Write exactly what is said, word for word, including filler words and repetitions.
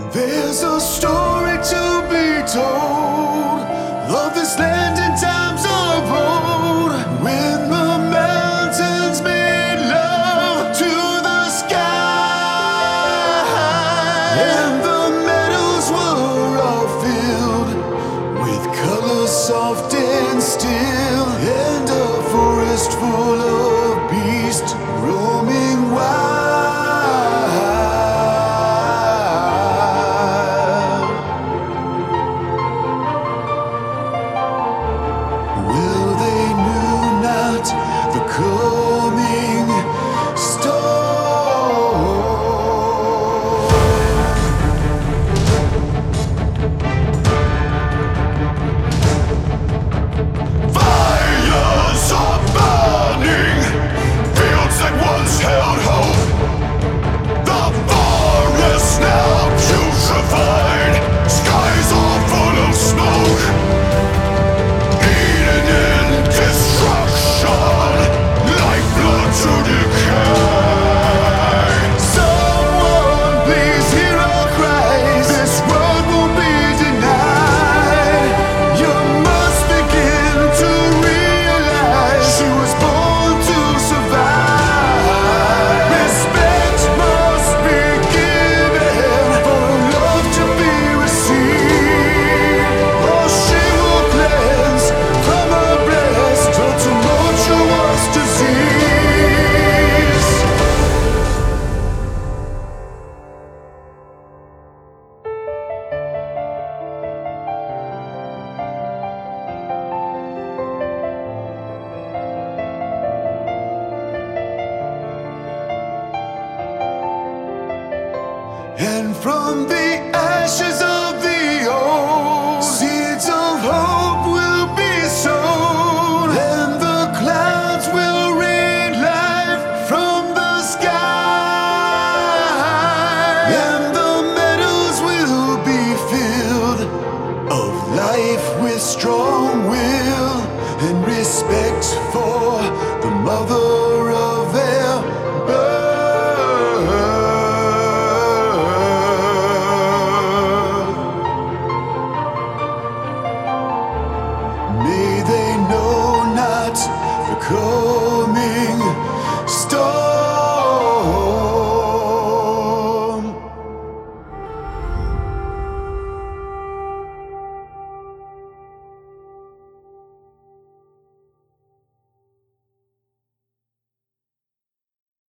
There's a story to be told of this land in times of old, when the mountains made love to the sky, and the meadows were all filled with colors soft and still, and a forest full of beasts roaming wild. Well, they knew not the coming storm. Fires are burning, fields that once held hope. The forest now putrefied, skies are full of smoke. Eaten in destruction, lifeblood to decay. Someone please hear our cries, this world won't be denied. You must begin to realize she was born to survive. Respect must be given for love to be received, or she will cleanse from her breast her tumultuous disease. And from the